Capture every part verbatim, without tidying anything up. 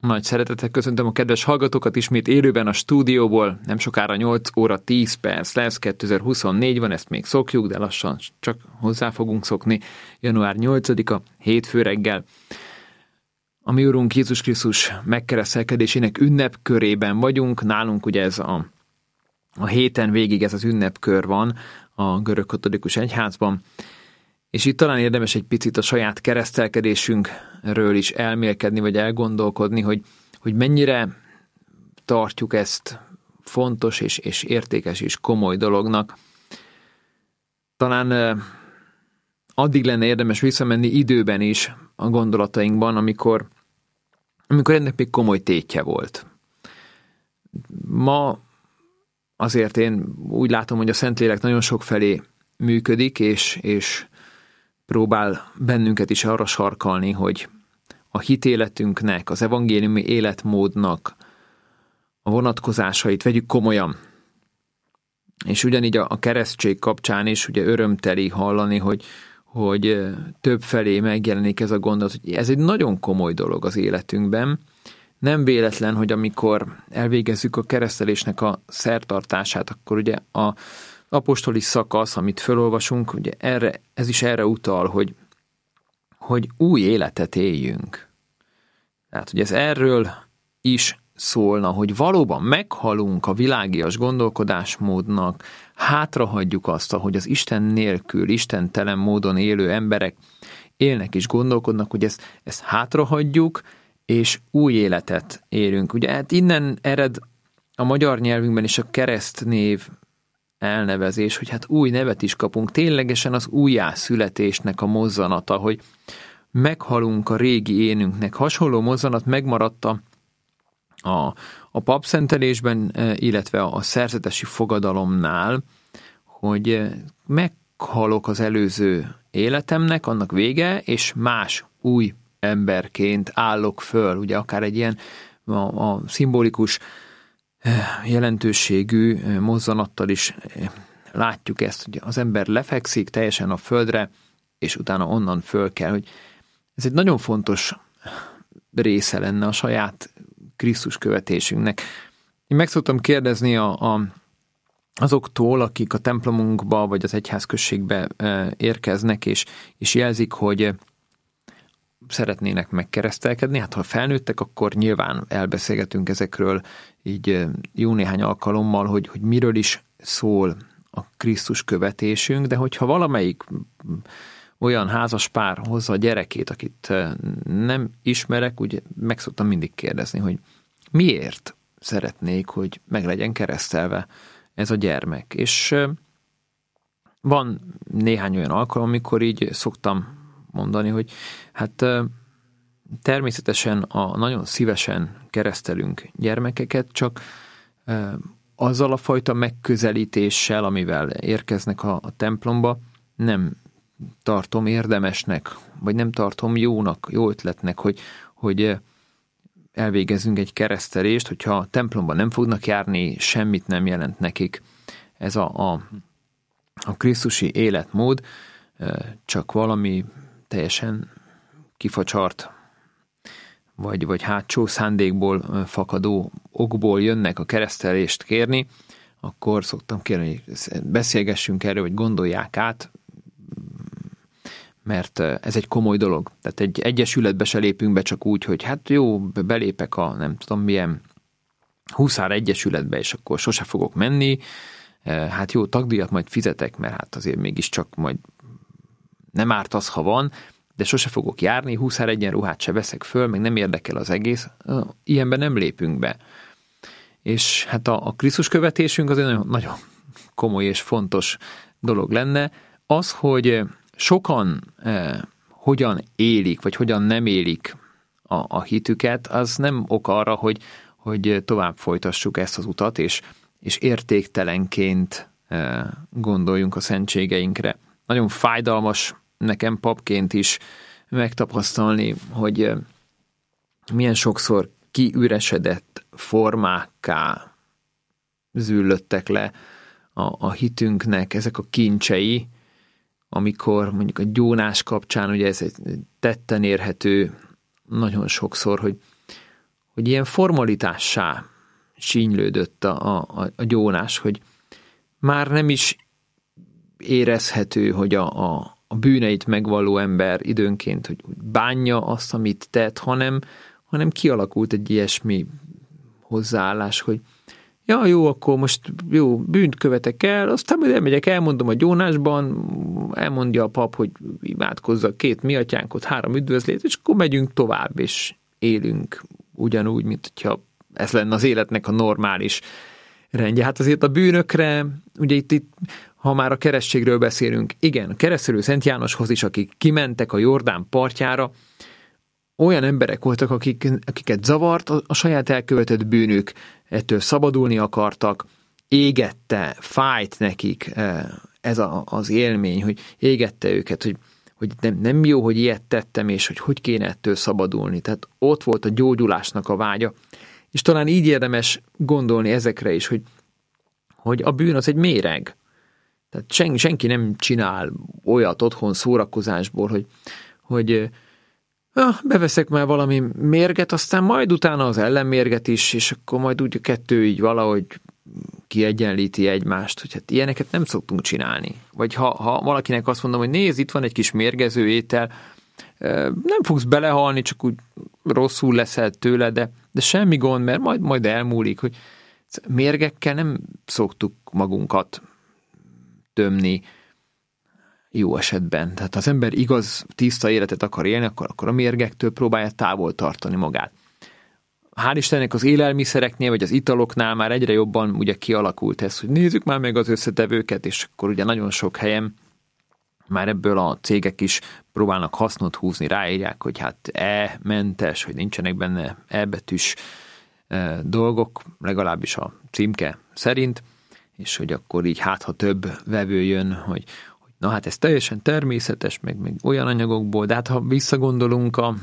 Nagy szeretettel köszöntöm a kedves hallgatókat ismét élőben a stúdióból. Nem sokára nyolc óra tíz perc lesz, kétezer-huszonnégy van, ezt még szokjuk, de lassan csak hozzá fogunk szokni. január nyolcadika, hétfő reggel. A mi Urunk Jézus Krisztus megkeresztelkedésének ünnepkörében vagyunk. Nálunk ugye ez a, a héten végig ez az ünnepkör van a görögkatolikus egyházban. És itt talán érdemes egy picit a saját keresztelkedésünkről is elmélkedni, vagy elgondolkodni, hogy, hogy mennyire tartjuk ezt fontos és, és értékes és komoly dolognak. Talán eh, addig lenne érdemes visszamenni időben is a gondolatainkban, amikor, amikor ennek még komoly tétje volt. Ma azért én úgy látom, hogy a Szentlélek nagyon sok felé működik, és, és próbál bennünket is arra sarkalni, hogy a hitéletünknek, az evangéliumi életmódnak a vonatkozásait vegyük komolyan. És ugyanígy a, a keresztség kapcsán is ugye örömteli hallani, hogy, hogy több felé megjelenik ez a gondolat, hogy ez egy nagyon komoly dolog az életünkben. Nem véletlen, hogy amikor elvégezzük a keresztelésnek a szertartását, akkor ugye a apostoli szakasz, amit felolvasunk, ugye erre, ez is erre utal, hogy, hogy új életet éljünk. Tehát, hogy ez erről is szólna, hogy valóban meghalunk a világias gondolkodásmódnak, hátrahagyjuk azt, ahogy az Isten nélkül, istentelen módon élő emberek élnek és gondolkodnak, hogy ezt, ezt hátrahagyjuk, és új életet élünk. Ugye hát innen ered a magyar nyelvünkben is a keresztnév elnevezés, hogy hát új nevet is kapunk, ténylegesen az újjászületésnek a mozzanata, hogy meghalunk a régi énünknek. Hasonló mozzanat megmaradt a, a, a papszentelésben, illetve a szerzetesi fogadalomnál, hogy meghalok az előző életemnek, annak vége, és más új emberként állok föl, ugye akár egy ilyen a, a szimbolikus jelentőségű mozzanattal is látjuk ezt, hogy az ember lefekszik teljesen a földre, és utána onnan föl kell, hogy ez egy nagyon fontos része lenne a saját Krisztus követésünknek. Én meg szoktam kérdezni a, a, azoktól, akik a templomunkba vagy az egyházközségbe érkeznek, és, és jelzik, hogy szeretnének megkeresztelkedni. Hát ha felnőttek, akkor nyilván elbeszélgetünk ezekről így jó néhány alkalommal, hogy, hogy miről is szól a Krisztus követésünk, de hogyha valamelyik olyan házas pár hozza a gyerekét, akit nem ismerek, ugye meg szoktam mindig kérdezni, hogy miért szeretnék, hogy meg legyen keresztelve ez a gyermek. És van néhány olyan alkalom, amikor így szoktam mondani, hogy hát természetesen a nagyon szívesen keresztelünk gyermekeket, csak azzal a fajta megközelítéssel, amivel érkeznek a, a templomba, nem tartom érdemesnek, vagy nem tartom jónak, jó ötletnek, hogy, hogy elvégezzünk egy keresztelést, hogyha a templomban nem fognak járni, semmit nem jelent nekik ez a, a, a krisztusi életmód, csak valami teljesen kifacsart, vagy, vagy hátsó szándékból fakadó okból jönnek a keresztelést kérni, akkor szoktam kérni, hogy beszélgessünk erről, vagy gondolják át, mert ez egy komoly dolog. Tehát egy egyesületbe se lépünk be csak úgy, hogy hát jó, belépek a nem tudom milyen huszár egyesületbe, és akkor sose fogok menni, hát jó, tagdíjat majd fizetek, mert hát azért mégiscsak majd nem árt az, ha van, de sose fogok járni, huszár egyenruhát se veszek föl, meg nem érdekel az egész, ilyenben nem lépünk be. És hát a, a Krisztus követésünk az egy nagyon, nagyon komoly és fontos dolog lenne. Az, hogy sokan eh, hogyan élik, vagy hogyan nem élik a, a hitüket, az nem ok arra, hogy, hogy tovább folytassuk ezt az utat, és, és értéktelenként eh, gondoljunk a szentségeinkre. Nagyon fájdalmas nekem papként is megtapasztalni, hogy milyen sokszor kiüresedett formákká züllöttek le a, a hitünknek ezek a kincsei, amikor mondjuk a gyónás kapcsán, ugye ez egy tetten érhető nagyon sokszor, hogy, hogy ilyen formalitássá sínylődött a, a, a gyónás, hogy már nem is érezhető, hogy a, a, a bűneit megvalló ember időnként, hogy bánja azt, amit tett, hanem, hanem kialakult egy ilyesmi hozzáállás, hogy ja, jó, akkor most jó, bűnt követek el, aztán majd elmegyek, elmondom a gyónásban, elmondja a pap, hogy imádkozza két mi atyánkot, három üdvözlét, és akkor megyünk tovább, és élünk ugyanúgy, mint hogyha ez lenne az életnek a normális rendje. Hát azért a bűnökre, ugye itt, itt ha már a keresztségről beszélünk, igen, a keresztelő Szent Jánoshoz is, akik kimentek a Jordán partjára, olyan emberek voltak, akik, akiket zavart a, a saját elkövetett bűnük, ettől szabadulni akartak, égette, fájt nekik ez a, az élmény, hogy égette őket, hogy, hogy nem, nem jó, hogy ilyet tettem, és hogy hogy kéne ettől szabadulni. Tehát ott volt a gyógyulásnak a vágya, és talán így érdemes gondolni ezekre is, hogy, hogy a bűn az egy méreg. Tehát senki, senki nem csinál olyat otthon szórakozásból, hogy, hogy ja, beveszek már valami mérget, aztán majd utána az ellenmérget is, és akkor majd úgy a kettő így valahogy kiegyenlíti egymást, hogy hát ilyeneket nem szoktunk csinálni. Vagy ha, ha valakinek azt mondom, hogy nézd, itt van egy kis mérgező étel, nem fogsz belehalni, csak úgy rosszul leszel tőle, de, de semmi gond, mert majd, majd elmúlik, hogy mérgekkel nem szoktuk magunkat tömni jó esetben. Tehát ha az ember igaz, tiszta életet akar élni, akkor, akkor a mérgektől próbálja távol tartani magát. Hál' Istennek az élelmiszereknél, vagy az italoknál már egyre jobban ugye kialakult ez, hogy nézzük már meg az összetevőket, és akkor ugye nagyon sok helyen már ebből a cégek is próbálnak hasznot húzni, ráírják, hogy hát E-mentes, hogy nincsenek benne E-betűs e, dolgok, legalábbis a címke szerint, és hogy akkor így hát, ha több vevő jön, hogy, hogy na hát ez teljesen természetes, meg, meg olyan anyagokból, de hát ha visszagondolunk a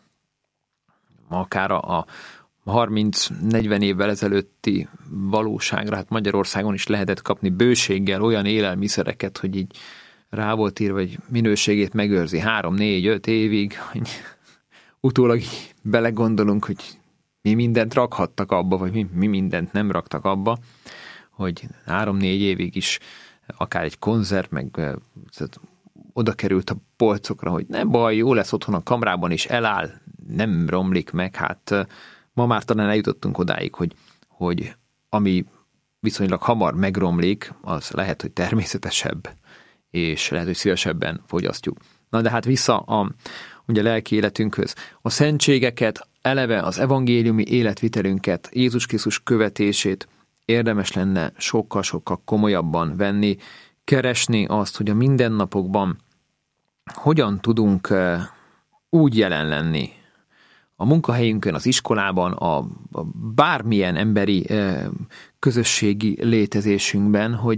akár a, a harminc-negyven évvel ezelőtti valóságra, hát Magyarországon is lehetett kapni bőséggel olyan élelmiszereket, hogy így rá volt írva, hogy minőségét megőrzi három, négy, öt évig, hogy utólag belegondolunk, hogy mi mindent rakhattak abba, vagy mi, mi mindent nem raktak abba, hogy három-négy évig is akár egy konzerv, meg oda került a polcokra, hogy nem baj, jó lesz otthon a kamrában is, eláll, nem romlik meg, hát ma már talán eljutottunk odáig, hogy, hogy ami viszonylag hamar megromlik, az lehet, hogy természetesebb, és lehet, hogy szívesebben fogyasztjuk. Na de hát vissza a ugye lelki életünkhöz. A szentségeket, eleve az evangéliumi életvitelünket, Jézus Krisztus követését érdemes lenne sokkal-sokkal komolyabban venni, keresni azt, hogy a mindennapokban hogyan tudunk úgy jelen lenni a munkahelyünkön, az iskolában, a, a bármilyen emberi közösségi létezésünkben, hogy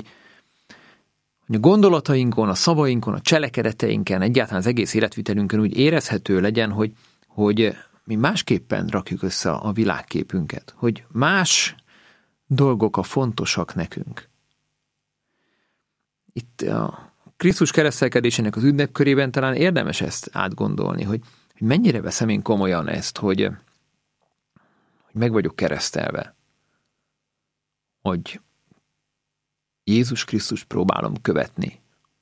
a gondolatainkon, a szavainkon, a cselekedeteinken, egyáltalán az egész életvitelünkön úgy érezhető legyen, hogy, hogy mi másképpen rakjuk össze a világképünket, hogy más dolgok a fontosak nekünk. Itt a Krisztus keresztelkedésének az ünnepkörében talán érdemes ezt átgondolni, hogy, hogy mennyire veszem én komolyan ezt, hogy, hogy meg vagyok keresztelve, hogy Jézus Krisztus próbálom követni.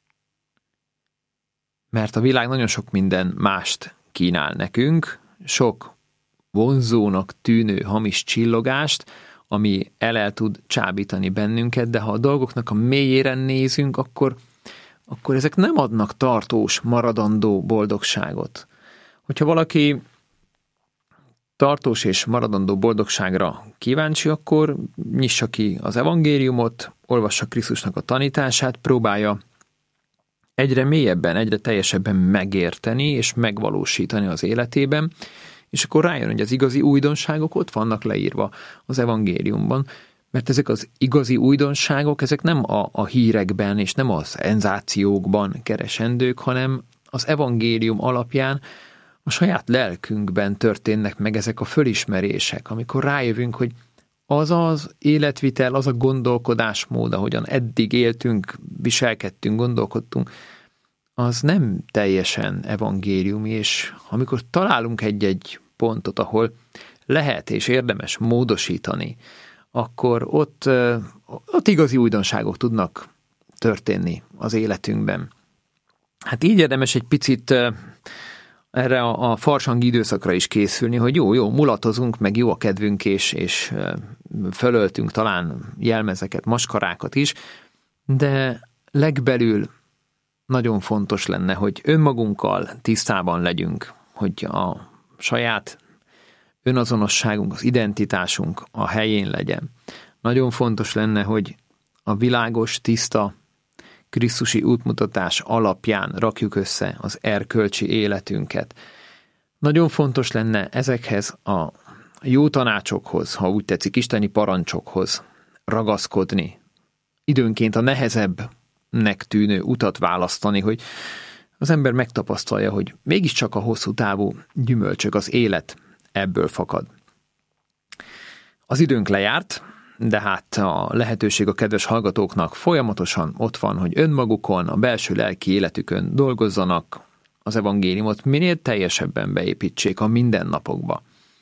Mert a világ nagyon sok minden mást kínál nekünk, sok vonzónak tűnő hamis csillogást, ami el, el tud csábítani bennünket, de ha a dolgoknak a mélyére nézünk, akkor, akkor ezek nem adnak tartós, maradandó boldogságot. Hogyha valaki tartós és maradandó boldogságra kíváncsi, akkor nyissa ki az evangéliumot, olvassa Krisztusnak a tanítását, próbálja egyre mélyebben, egyre teljesebben megérteni és megvalósítani az életében, és akkor rájön, hogy az igazi újdonságok ott vannak leírva az evangéliumban, mert ezek az igazi újdonságok, ezek nem a, a hírekben és nem a szenzációkban keresendők, hanem az evangélium alapján a saját lelkünkben történnek meg ezek a fölismerések, amikor rájövünk, hogy az az életvitel, az a gondolkodásmód, ahogyan eddig éltünk, viselkedtünk, gondolkodtunk, az nem teljesen evangéliumi, és amikor találunk egy-egy pontot, ahol lehet és érdemes módosítani, akkor ott, ott igazi újdonságok tudnak történni az életünkben. Hát így érdemes egy picit erre a, a farsangi időszakra is készülni, hogy jó, jó, mulatozunk, meg jó a kedvünk, és, és fölöltünk talán jelmezeket, maskarákat is, de legbelül nagyon fontos lenne, hogy önmagunkkal tisztában legyünk, hogy a saját önazonosságunk, az identitásunk a helyén legyen. Nagyon fontos lenne, hogy a világos, tiszta, krisztusi útmutatás alapján rakjuk össze az erkölcsi életünket. Nagyon fontos lenne ezekhez a jó tanácsokhoz, ha úgy tetszik, isteni parancsokhoz ragaszkodni. Időnként a nehezebbnek tűnő utat választani, hogy az ember megtapasztalja, hogy mégiscsak a hosszú távú gyümölcsök, az élet ebből fakad. Az időnk lejárt, de hát a lehetőség a kedves hallgatóknak folyamatosan ott van, hogy önmagukon, a belső lelki életükön dolgozzanak, az evangéliumot minél teljesebben beépítsék a mindennapokba.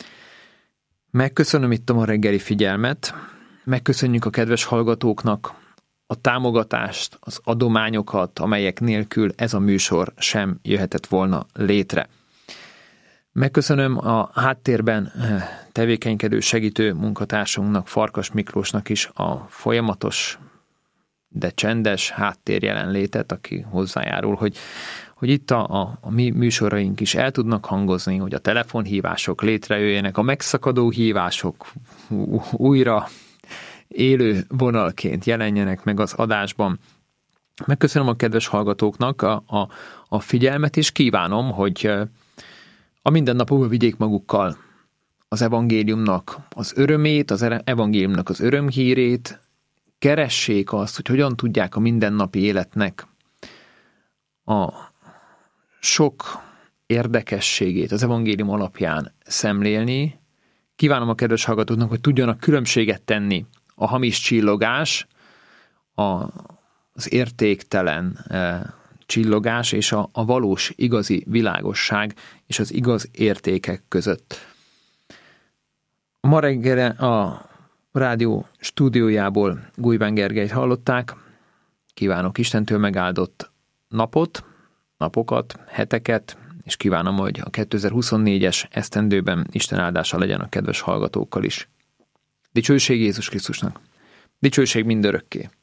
Megköszönöm itt a ma reggeli figyelmet, megköszönjük a kedves hallgatóknak a támogatást, az adományokat, amelyek nélkül ez a műsor sem jöhetett volna létre. Megköszönöm a háttérben tevékenykedő segítő munkatársunknak, Farkas Miklósnak is a folyamatos, de csendes háttér jelenlétet, aki hozzájárul, hogy, hogy itt a, a, a mi műsoraink is el tudnak hangozni, hogy a telefonhívások létrejöjjenek, a megszakadó hívások újra élő vonalként jelenjenek meg az adásban. Megköszönöm a kedves hallgatóknak a, a, a figyelmet, és kívánom, hogy a mindennapokban vigyék magukkal az evangéliumnak az örömét, az evangéliumnak az örömhírét, keressék azt, hogy hogyan tudják a mindennapi életnek a sok érdekességét az evangélium alapján szemlélni. Kívánom a kedves hallgatóknak, hogy tudjanak különbséget tenni a hamis csillogás, a, az értéktelen e, csillogás és a, a valós, igazi világosság és az igaz értékek között. Ma reggel a rádió stúdiójából Gulyván Gergelyt hallották. Kívánok Istentől megáldott napot, napokat, heteket, és kívánom, hogy a kétezer-huszonnégyes esztendőben Isten áldása legyen a kedves hallgatókkal is. Dicsőség Jézus Krisztusnak! Dicsőség mindörökké!